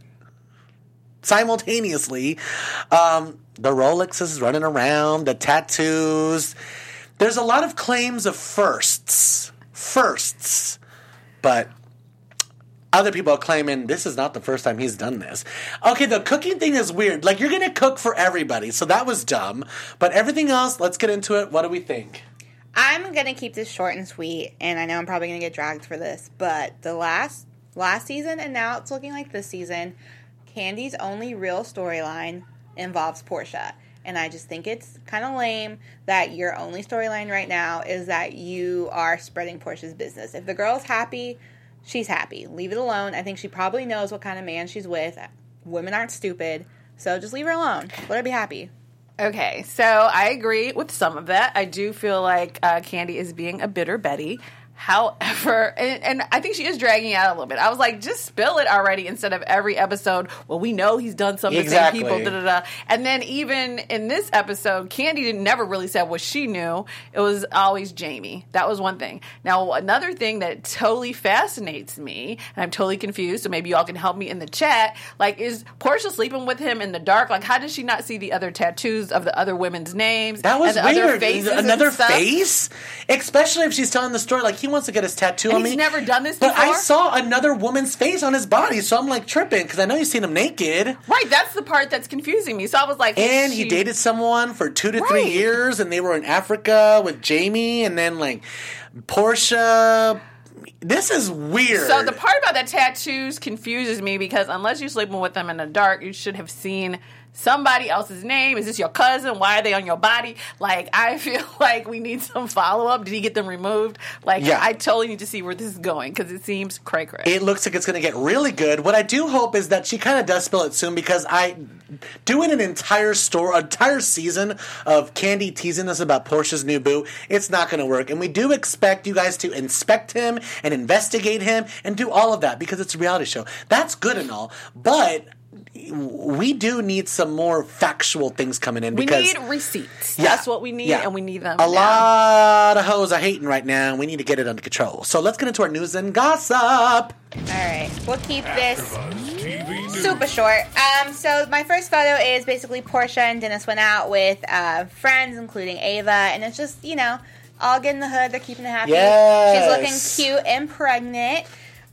Speaker 1: simultaneously, um, the Rolex is running around, the tattoos. There's a lot of claims of firsts. Firsts. But other people are claiming this is not the first time he's done this. Okay, the cooking thing is weird. Like, you're going to cook for everybody, so that was dumb. But everything else, let's get into it. What do we think?
Speaker 3: I'm going to keep this short and sweet, and I know I'm probably going to get dragged for this, but the last last season, and now it's looking like this season, Candy's only real storyline involves Portia. And I just think it's kind of lame that your only storyline right now is that you are spreading Portia's business. If the girl's happy, she's happy. Leave it alone. I think she probably knows what kind of man she's with. Women aren't stupid. So just leave her alone. Let her be happy.
Speaker 4: Okay, so I agree with some of that. I do feel like uh, Candy is being a bitter Betty. However, and, and I think she is dragging it out a little bit. I was like, just spill it already instead of every episode. Well, we know he's done something
Speaker 1: exactly.
Speaker 4: to same people, da da da. And then even in this episode, Candy didn't never really said what she knew. It was always Jamie. That was one thing. Now, another thing that totally fascinates me, and I'm totally confused, so maybe y'all can help me in the chat, like, is Portia sleeping with him in the dark? Like, how does she not see the other tattoos of the other women's names?
Speaker 1: That was
Speaker 4: and the
Speaker 1: weird.
Speaker 4: Other faces
Speaker 1: Another
Speaker 4: and stuff?
Speaker 1: face? Especially if she's telling the story, like, he wants to get his tattoo
Speaker 4: and
Speaker 1: on
Speaker 4: he's
Speaker 1: me.
Speaker 4: never done this
Speaker 1: but
Speaker 4: before?
Speaker 1: I saw another woman's face on his body, so I'm, like, tripping, because I know you've seen him naked.
Speaker 4: Right, that's the part that's confusing me. So I was like...
Speaker 1: And
Speaker 4: she...
Speaker 1: he dated someone for two to
Speaker 4: right.
Speaker 1: three years, and they were in Africa with Jamie, and then, like, Portia... This is weird.
Speaker 4: So the part about the tattoos confuses me, because unless you're sleeping with them in the dark, you should have seen somebody else's name. Is this your cousin? Why are they on your body? Like, I feel like we need some follow-up. Did he get them removed? Like,
Speaker 1: yeah.
Speaker 4: I totally need to see where this is going, because it seems cray-cray.
Speaker 1: It looks like it's going to get really good. What I do hope is that she kind of does spill it soon, because I... Doing an entire story, entire season of Candy teasing us about Portia's new boo, it's not going to work. And we do expect you guys to inspect him and investigate him and do all of that, because it's a reality show. That's good and all, but... we do need some more factual things coming in. Because,
Speaker 4: we need receipts.
Speaker 1: Yeah,
Speaker 4: That's what we need,
Speaker 1: yeah.
Speaker 4: and we need them
Speaker 1: A
Speaker 4: now.
Speaker 1: lot of hoes are hating right now, and we need to get it under control. So let's get into our news and gossip.
Speaker 3: All right, we'll keep this super short. Um, so my first photo is basically Portia and Dennis went out with uh, friends, including Ava, and it's just, you know, all good in the hood. They're keeping it happy.
Speaker 1: Yes.
Speaker 3: She's looking cute and pregnant.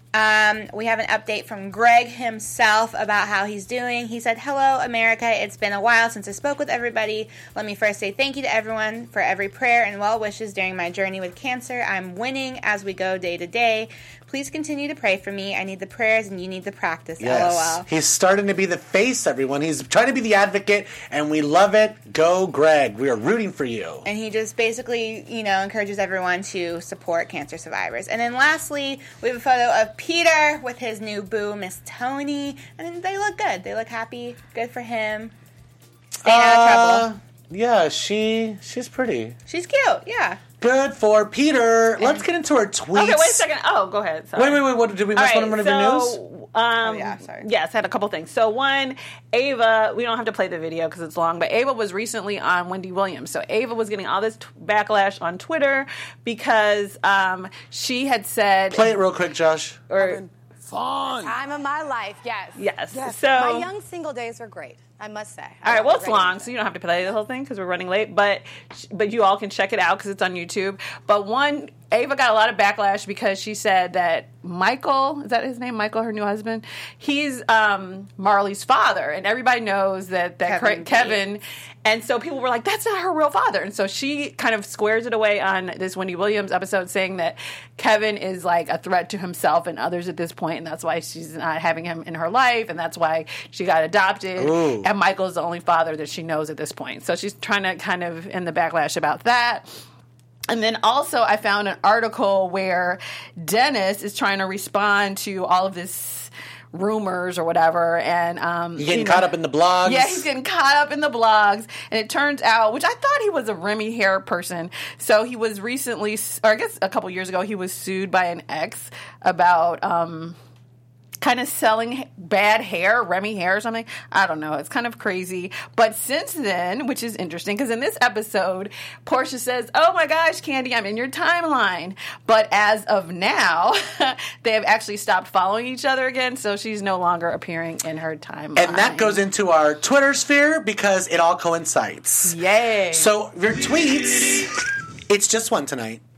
Speaker 3: Um, we have an update from Greg himself about how he's doing. He said, "Hello, America. It's been a while since I spoke with everybody. Let me first say thank you to everyone for every prayer and well wishes during my journey with cancer. I'm winning as we go day to day. Please continue to pray for me. I need the prayers and you need the practice.
Speaker 1: Yes.
Speaker 3: LOL.
Speaker 1: He's starting to be the face, everyone. He's trying to be the advocate, and we love it. Go, Greg. We are rooting for you.
Speaker 3: And he just basically, you know, encourages everyone to support cancer survivors. And then lastly, we have a photo of Peter with his new boo, Miss Tony. And they look good. They look happy. Good for him. Staying out of trouble.
Speaker 1: Yeah, she she's pretty.
Speaker 3: She's cute, yeah.
Speaker 1: Good for Peter. Let's get into our tweets.
Speaker 4: Okay, wait a second. Oh, go ahead. Sorry.
Speaker 1: Wait, wait, wait. What, did we miss
Speaker 4: All
Speaker 1: one
Speaker 4: right,
Speaker 1: of your news?
Speaker 4: so, Um,
Speaker 3: oh, yeah, sorry.
Speaker 4: Yes, I had a couple things. So, one, Ava, we don't have to play the video because it's long, but Ava was recently on Wendy Williams. So, Ava was getting all this t- backlash on Twitter because um, she had said...
Speaker 1: Play it real quick, Josh.
Speaker 4: Or,
Speaker 5: Fun. Time of my life, yes.
Speaker 4: Yes.
Speaker 5: yes.
Speaker 4: So,
Speaker 5: my young single days were great, I must say.
Speaker 4: All right, well, it's long, so you don't have to play the whole thing because we're running late, but but you all can check it out because it's on YouTube. But one, Ava got a lot of backlash because she said that Michael, is that his name, Michael, her new husband? He's um, Marley's father, and everybody knows that, that
Speaker 3: Kevin,
Speaker 4: Cra- Kevin and so people were like, that's not her real father. And so she kind of squares it away on this Wendy Williams episode saying that Kevin is like a threat to himself and others at this point, and that's why she's not having him in her life, and that's why she got adopted.
Speaker 1: Ooh.
Speaker 4: And Michael's the only father that she knows at this point. So she's trying to kind of in the backlash about that. And then also I found an article where Dennis is trying to respond to all of this rumors or whatever, and um,
Speaker 1: You getting
Speaker 4: you know,
Speaker 1: caught up in the blogs?
Speaker 4: Yeah, he's getting caught up in the blogs, and it turns out, which I thought he was a Remy hair person. So he was recently, or I guess a couple years ago, he was sued by an ex about um, kind of selling bad hair, Remy hair or something. I don't know. It's kind of crazy. But since then, which is interesting, because in this episode, Portia says, oh my gosh, Candy, I'm in your timeline. But as of now, they have actually stopped following each other again, so she's no longer appearing in her timeline.
Speaker 1: And that goes into our Twitter sphere because it all coincides.
Speaker 4: Yay.
Speaker 1: So your tweets, it's just one tonight.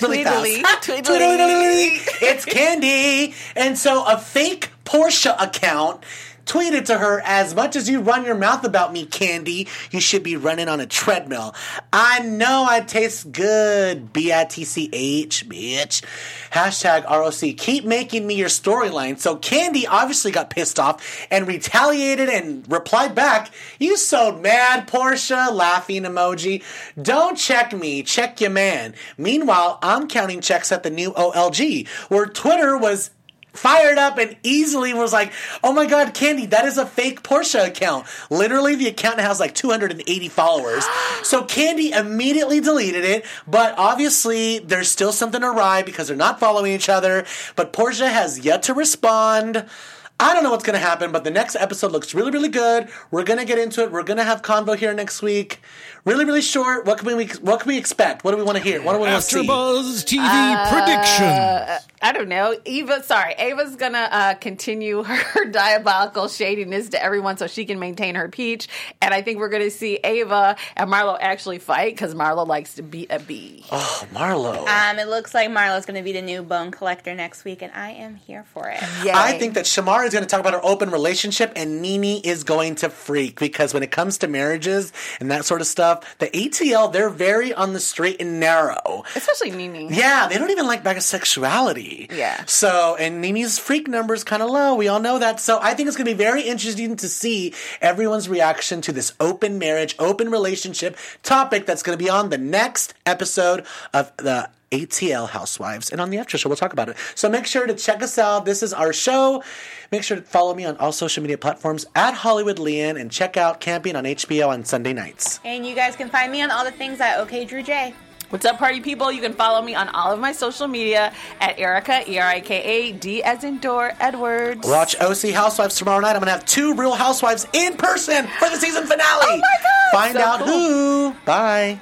Speaker 1: really
Speaker 4: Tweedly,
Speaker 1: fast.
Speaker 4: tweedly.
Speaker 1: Tweedly. It's Candy. And so a fake Portia account tweeted to her, as much as you run your mouth about me, Candy, you should be running on a treadmill. I know I taste good, B I T C H, bitch. Hashtag R O C. Keep making me your storyline. So Candy obviously got pissed off and retaliated and replied back, you so mad, Portia, laughing emoji. Don't check me, check your man. Meanwhile, I'm counting checks at the new O L G, where Twitter was fired up and easily was like, oh my god, Candy, that is a fake Portia account. Literally, the account has like two hundred eighty followers. So Candy immediately deleted it, but obviously there's still something awry because they're not following each other. But Portia has yet to respond. I don't know what's going to happen, but the next episode looks really, really good. We're going to get into it. We're going to have Convo here next week. Really, really short. What can we What can we expect? What do we want to hear? What do we want to see?
Speaker 6: AfterBuzz T V
Speaker 4: Uh,
Speaker 6: prediction.
Speaker 4: I don't know. Eva, sorry. Ava's going to uh, continue her diabolical shadiness to everyone so she can maintain her peach. And I think we're going to see Ava and Marlo actually fight because Marlo likes to beat a bee.
Speaker 1: Oh, Marlo.
Speaker 3: Um, it looks like Marlo's going to be the new bone collector next week, and I am here for it.
Speaker 4: Yay.
Speaker 1: I think that Shamara is going to talk about her open relationship, and Nene is going to freak, because when it comes to marriages and that sort of stuff, the A T L, they're very on the straight and narrow.
Speaker 4: Especially Nene.
Speaker 1: Yeah, they don't even like bisexuality.
Speaker 4: Yeah.
Speaker 1: So, and Nene's freak number is kind of low. We all know that. So I think it's going to be very interesting to see everyone's reaction to this open marriage, open relationship topic that's going to be on the next episode of the A T L Housewives. And on the after show, we'll talk about it. So make sure to check us out. This is our show. Make sure to follow me on all social media platforms at Hollywood Leanne, and check out Camping on H B O on Sunday nights.
Speaker 3: And you guys can find me on all the things at OK Drew J.
Speaker 4: What's up, party people? You can follow me on all of my social media at Erica, E R I K A, D as in door, Edwards.
Speaker 1: Watch O C Housewives tomorrow night. I'm going to have two Real Housewives in person for the season finale.
Speaker 4: Oh my God!
Speaker 1: Find
Speaker 4: So
Speaker 1: out
Speaker 4: cool.
Speaker 1: who. Bye.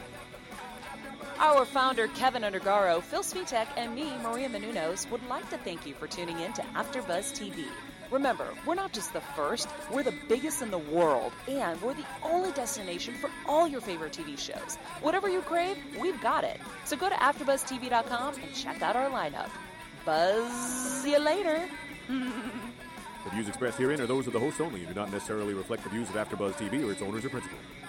Speaker 2: Our founder, Kevin Undergaro, Phil Svitek, and me, Maria Menounos, would like to thank you for tuning in to AfterBuzz T V. Remember, we're not just the first, we're the biggest in the world, and we're the only destination for all your favorite T V shows. Whatever you crave, we've got it. So go to after buzz T V dot com and check out our lineup. Buzz you later.
Speaker 6: The views expressed herein are those of the hosts only and do not necessarily reflect the views of AfterBuzz T V or its owners or principals.